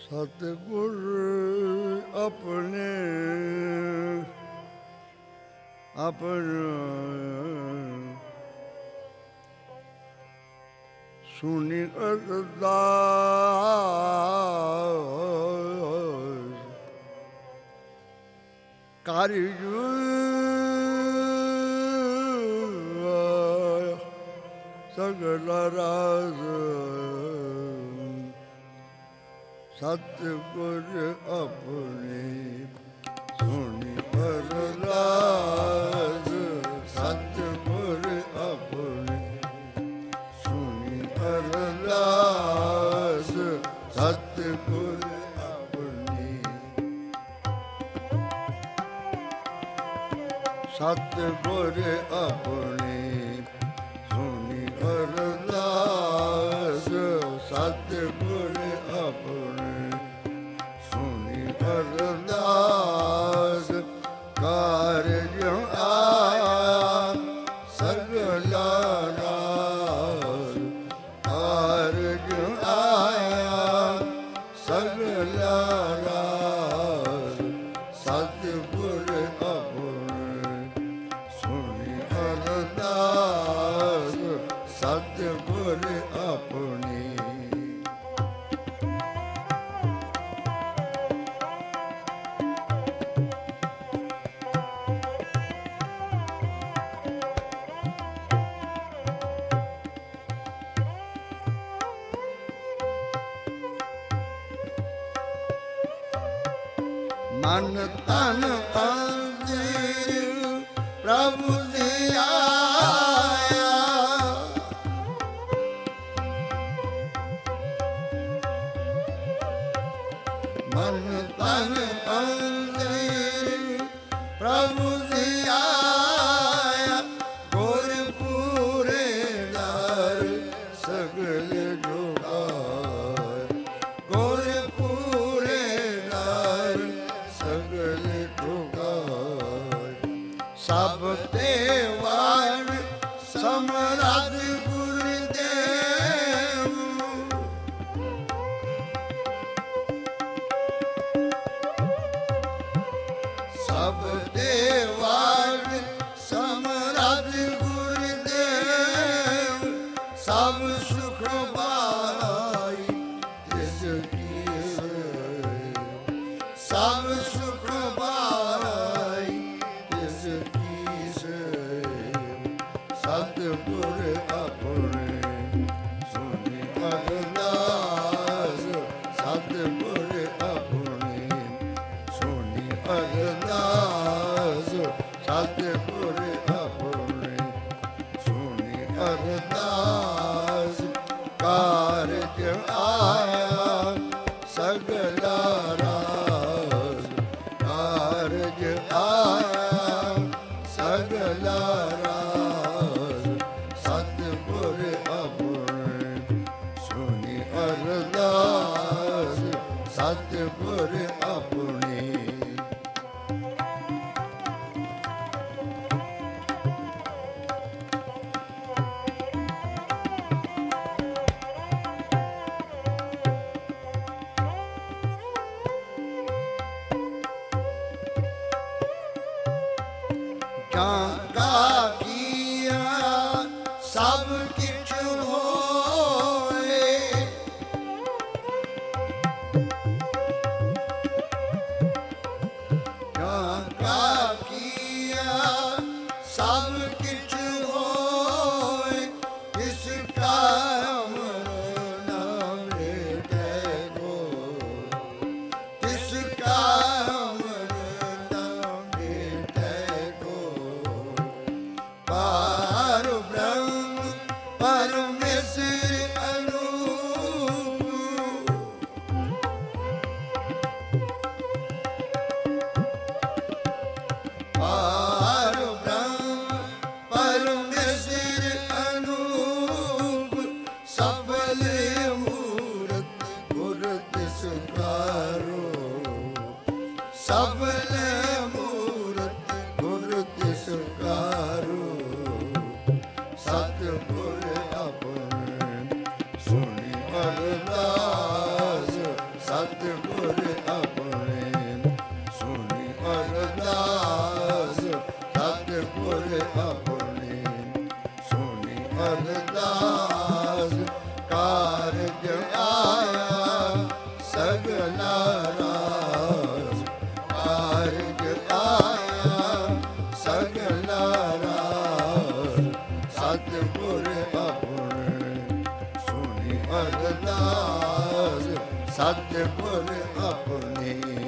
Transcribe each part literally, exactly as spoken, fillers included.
ਸਤਿਗੁਰ ਆਪਣੇ ਆਪਣਾ ਸੁਣੀ ਅਰਦਾਸ ਕਾਰਿਜੁ ਸਗਲ ਰਾਜ ਸਤਿਗੁਰ ਆਪਣੇ ਸੁਣੀ ਅਰਦਾਸ ਸਤਿਗੁਰ ਆਪਣੇ ਸੁਣੀ ਅਰਦਾਸ ਸਤਿਗੁਰ ਆਪਣੇ ਸਤਿਗੁਰ ਆਪਣੇ ਸੁਣੀ ਅਰਦਾਸ ਸਤਿਗੁਰ ਆਪਣੇ ਅਰਦਾਸ ਕਾਰਜ ਆਇਆ ਸਗਲਾ ਰਾਜ ਕਾਰਜ ਆਇਆ ਸਗਲਾ ਰਾਜ ਸਤਿਗੁਰ ਆਪਣੇ ਸੁਣੀ ਅਰਦਾਸ ਸਤਿਗੁਰ ਆਪਣੇ ਮਨ ਤਨ ਅੰਦਰ ਪ੍ਰਭੂ ਦੇ ਆਇਆ ਮਨ ਤਨ ਅੰਦਰ ਪ੍ਰਭੂ ਦੇ ਆਇਆ ਗੁਰ ਪੂਰੇ ਦਰ ਸਗਲ ਜੁਗਾਰ ਗੁਰ ਪੂਰੇ ਦਰ ਸਗਲ ਜੁਗਾਰ ਸਭ ਤੇ ਵਾਰ ਸਮਰੱਥ ਗੁਰਦੇਵ ਸਭ ਤੇ ਵਾਰ ਸਮਰੱਥ ਗੁਰਦੇਵ ਸਭ ਸੁਖ ਪਾਈ ਤਿਸ ਕੀ ਸਭ ਸੁਖ ਪਾਈ ਤਿਸ ਕੀ ਸਤਿਗੁਰ ਆਪਣੇ ਸੁਣੀ ਅਰਦਾਸ ਸਤਿਗੁਰ ਆਪਣੇ ਸੁਣੀ ਅਰਦਾਸ ਸਤਿਗੁਰ ਆਪਣੇ ਸੁਣੀ ਅਰਦਾਸ ਕਾਰਜ ਆਇਆ ਸਗਲਾ ਰਾਜ ਕਾਰਜ ਆਇਆ ਸਗਲਾ ਰਾਜ ਸਤਿਗੁਰ ਆਪਣੇ ਸੁਣੀ ਅਰਦਾਸ ਸਤਿਗੁਰ ਆਪਣੇ ਜਾਂਗਾ ਕੀਆ ਸਭ ਕਿਛ ਹੋਏ ਜਾਂਗਾ ਕੀਆ ਸਭ ਕਿਛ ਹੋਏ ਇਸ ਕਾਮ ਨਾਮ ਰਟੈ ਗੋ ਇਸ ਕਾਮ ਨਾਮ ਰਟੈ ਗੋ ਪਾਰ ਬ੍ਰਹਮ ਪਰਮੇਸ਼ਰ ਅਨੂਪ ਪਾਰ ਬ੍ਰਹਮ ਪਰਮੇਸ਼ਰ ਅਨੂਪ ਸਫਲ ਮੂਰਤ ਗੁਰ ਤਿਸ ਕਾਰੋ ਸਫਲ ਮੂਰਤ ਗੁਰ ਤਿਸ ਕਾਰੋ ਸਤਿਗੁਰ ਆਪਣੇ ਸੁਣੀ ਅਰਦਾਸ ਸਤਿਗੁਰ ਆਪਣੇ ਸੁਣੀ ਅਰਦਾਸ ਸਤਿਗੁਰ ਆਪਣੇ ਸੁਣੀ ਅਰਦਾਸ ਕਾਰਜ ਆਇਆ ਸਗਲਾ ਰਾਸ ਕਾਰਜ ਆਇਆ ਸਗਲਾ ਰਾਸ ਸਤਿਗੁਰ ਆਪਣੇ ਸੁਣੀ ਅਰਦਾਸ ਸਤਿਗੁਰ ਆਪਣੇ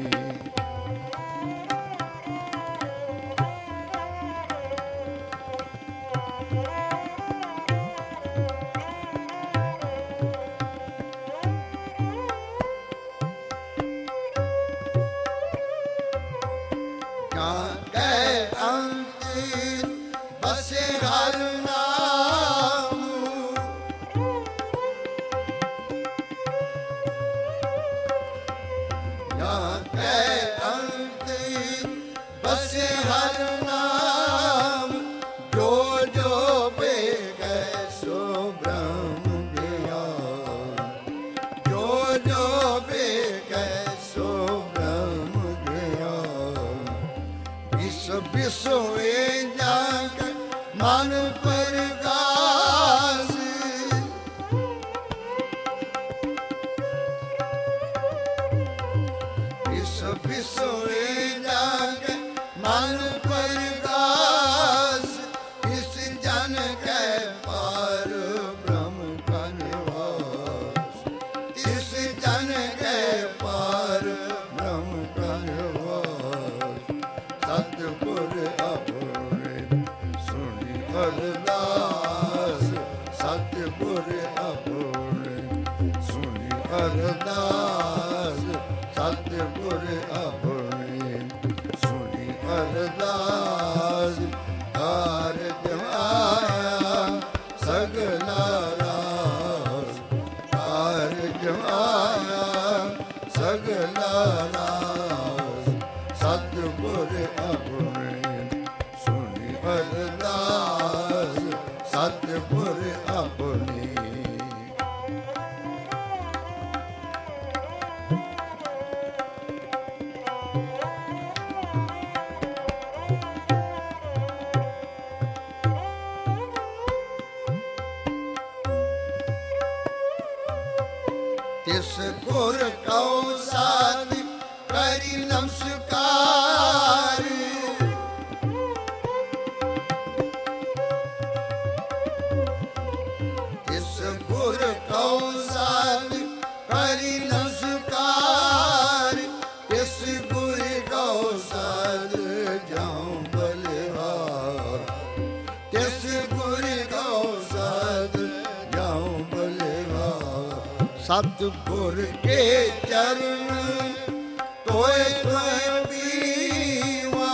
ਬਿਸੋਏ ਜਾਗ ਮਨ ਪ੍ਰਗਾਸ ਬਿਸ ਬਿਸੋਏ ਜਾਗ ਮਨ ਪ੍ਰਗਾਸ ਇਸ ਜਨ ਕੈ ਪਾਰ ਬ੍ਰਹਮ ਕਾ ਨਿਵਾਸ ਇਸ ਜਨ ਕੈ ਪਾਰ ਬ੍ਰਹਮ ਕਾ ਨਿਵਾਸ ਸਤਿਗੁਰ ਆਪਣੇ ਸੁਣੀ ਅਰਦਾਸ ਸਤਿਗੁਰ ਆਪਣੇ ਸੁਣੀ ਅਰਦਾਸ ਸਤਿਗੁਰ ਆਪਣੇ ਸੁਣੀ ਅਰਦਾਸ ਕਾਰਜ ਆਇਆ ਸਗਲਾ ਰਾਸ ਕਾਰਜ ਆਇਆ ਸਗਲਾ ਰਾਸ ਸਤਿਗੁਰ ਆਪਣੇ ਸੁਣੀ ਅਰਦਾਸ ਸਤਿਗੁਰ ਆਪਣੇ ਤਿਸ ਗੁਰ ਕਉ ਸਾਧ ਕਰੀ ਨਮਸਕਾਰ ਤਿਸ ਗੁਰ ਕਉ ਸਾਧ ਕਰੀ ਨਮਸਕਾਰ ਤਿਸ ਗੁਰ ਕਉ ਸਾਧ ਜਾਉ ਬਲਿਹਾਰ ਤਿਸ ਗੁਰ ਕਉ ਸਾਧ ਜਾਉ ਬਲਿਹਾਰ ਸਤਿਗੁਰ ਕੇ ਚਰਨ ਤੋਏ ਤੋਏ ਪੀਵਾ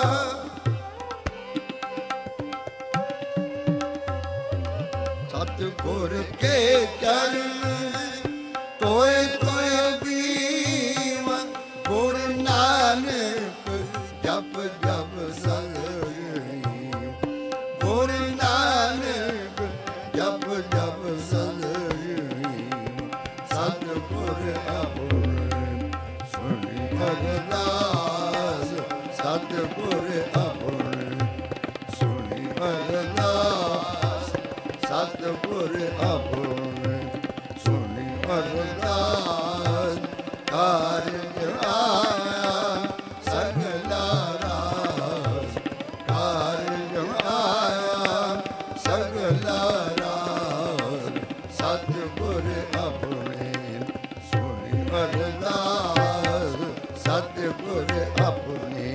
ਸਤਿਗੁਰ ਕੇ ਚਰਨ ਤੋਏ ਤੋਏ ਪੀਵਾ ਗੁਰ ਨਾਨਕ ਜਪ ਜਪ ਸਗਰੀ ਗੁਰ ਨਾਨਕ ਜਪ ਜਪ ਸਗਰੀ ਸਤਿਗੁਰ ਆਪਣੇ ਸੁਣੀ ਅਰਦਾਸ ਸਤਿਗੁਰ ਆਪਣੇ ਸੁਣੀ ਅਰਦਾਸ ਸਤਿਗੁਰ ਆਪਣੇ ਸੁਣੀ ਅਰਦਾਸ ਕਾਰਜ ਆਇਆ ਸਗਲਾ ਰਾਸ ਕਾਰਜ ਆਇਆ ਸਗਲਾ ਰਾਸ ਸਤਿਗੁਰ ਆਪਣੇ ਸੁਣੀ ਅਰਦਾਸ ਸਤਿਗੁਰ ਆਪਣੇ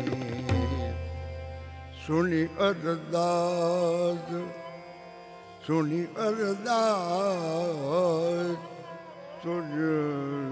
ਸੁਣੀ ਅਰਦਾਸ ਸੁਣੀ ਅਰਦਾਸ ਤੁਝ